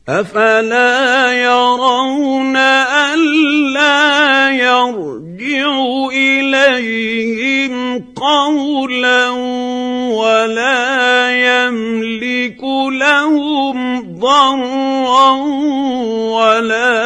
أفلا يرون ألا يرجع إليهم قولا ولا يملك لهم ضرا ولا